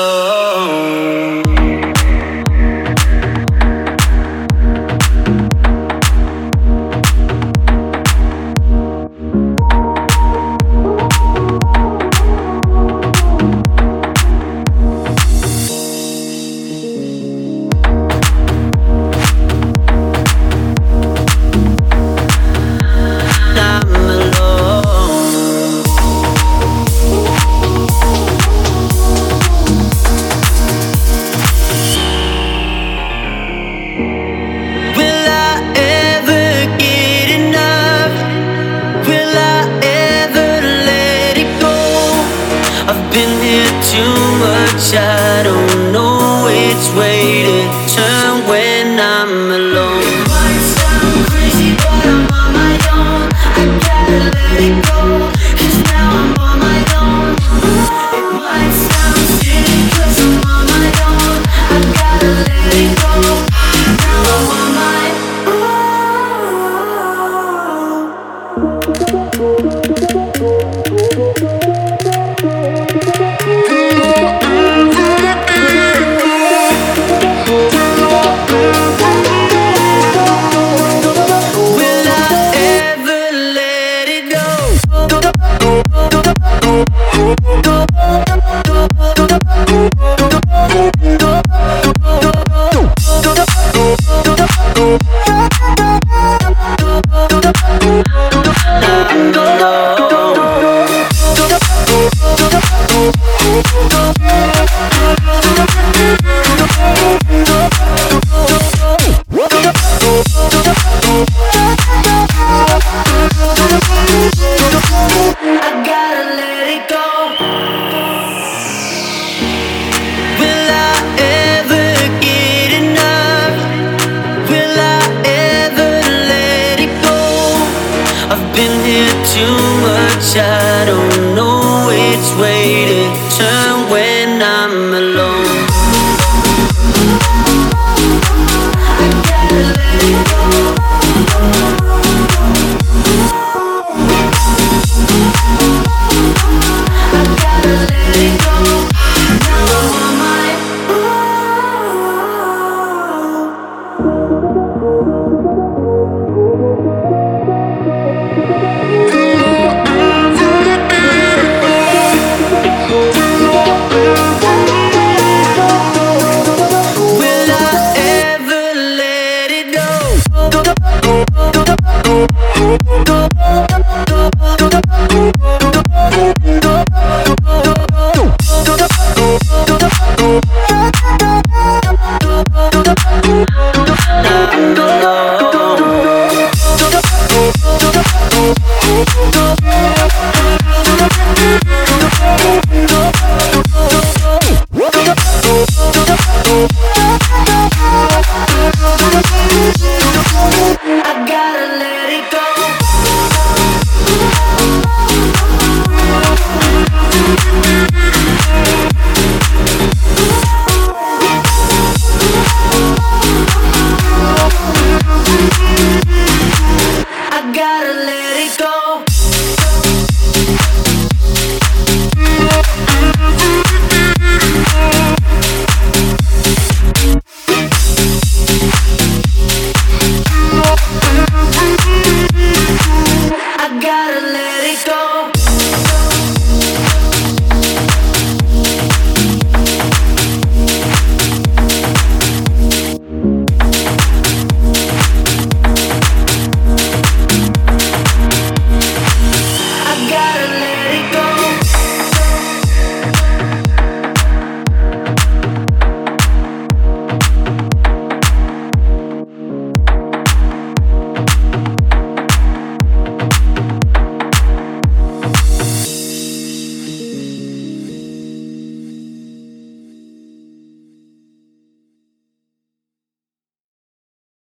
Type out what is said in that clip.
alone. I don't know which way to turn when I'm alone. It might sound crazy, but I'm on my own. I gotta let it go, 'cause now I'm on my own. It might sound silly, 'cause I'm on my own. I gotta let it go, now I'm on my I don't know which way to turn when I'm alone. I gotta let it go. I gotta let it go. Now I'm on my Go